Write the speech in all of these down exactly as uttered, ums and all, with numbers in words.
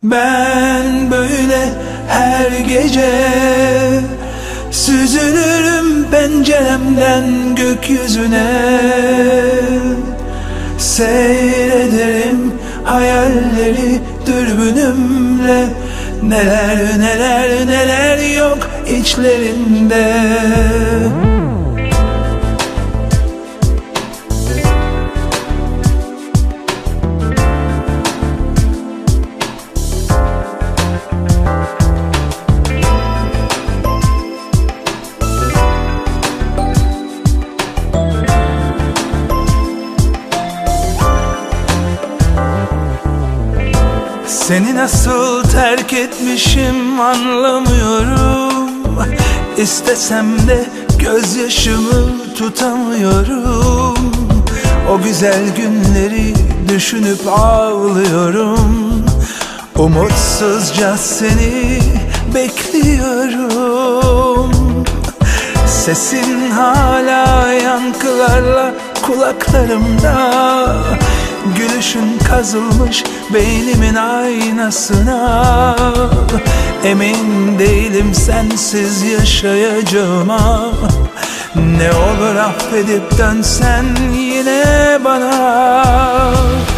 Ben böyle her gece süzülürüm penceremden gökyüzüne. Seyrederim hayalleri dürbünümle. Neler neler neler yok içlerinde. Seni nasıl terk etmişim anlamıyorum. İstesem de gözyaşımı tutamıyorum. O güzel günleri düşünüp ağlıyorum. Umutsuzca seni bekliyorum. Sesin hala yankılarla kulaklarımda. Gülüşün kazılmış beynimin aynasına. Emin değilim sensiz yaşayacağıma. Ne olur affedip dönsen yine bana.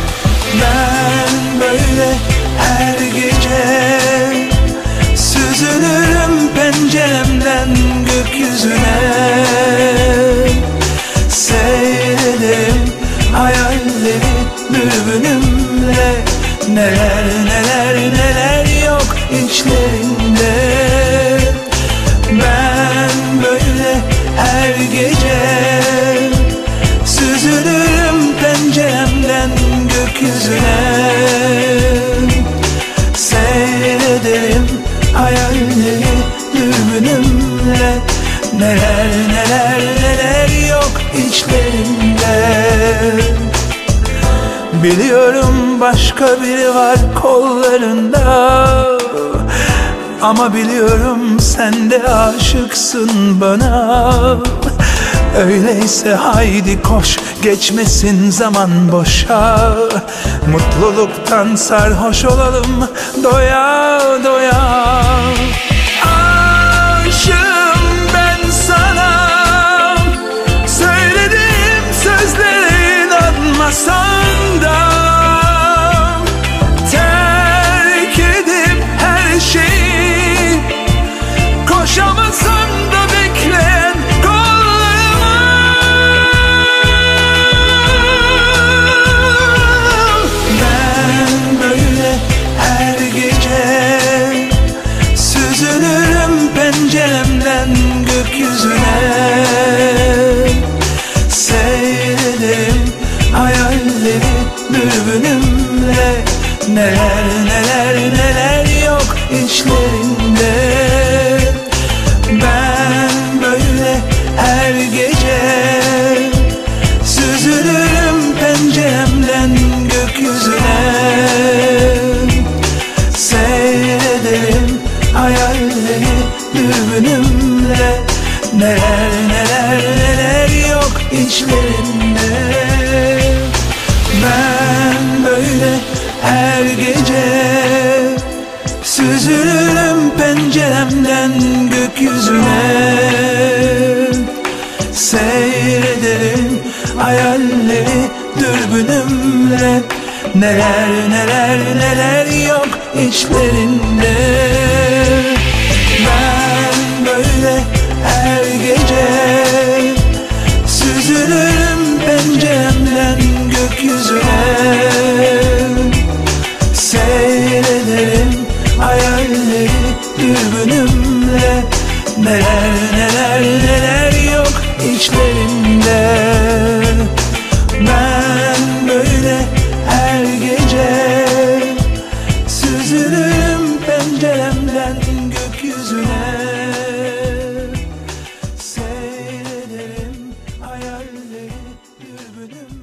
Ben böyle her gece süzülürüm penceremden gökyüzüne. Seyrederim hayalleri dürbünümle. Neler neler neler yok içlerinde. Ben böyle her gece süzülürüm penceremden gökyüzüne. Seyrederim hayalleri dürbünümle. Neler neler neler yok içlerinde. Biliyorum başka biri var kollarında. Ama biliyorum sen de aşıksın bana. Öyleyse haydi koş, geçmesin zaman boşa. Mutluluktan sarhoş olalım doya doya. Aşığım ben sana, söylediğim sözlere inanmasan da. Terk edip her şeyi, koşamasan da bekleyen kollarıma. Ben böyle her gece süzülürüm penceremden gökyüzüne. Seyrederim hayalleri dürbünümle. Neler neler neler yok içlerinde. Ben böyle her gece süzülürüm penceremden gökyüzüne. Seyrederim hayalleri dürbünümle. Neler neler neler yok içlerinde. Ben böyle her gece süzülürüm penceremden gökyüzüne. Seyrederim hayalleri dürbünümle. Neler neler neler yok içlerinde. Ben böyle her gece süzülürüm penceremden gökyüzüne. Seyrederim hayalleri dürbünümle. Neler neler neler yok içlerinde. Ben böyle her gece süzülürüm penceremden gökyüzüne. Seyrederim hayalleri dürbünümle.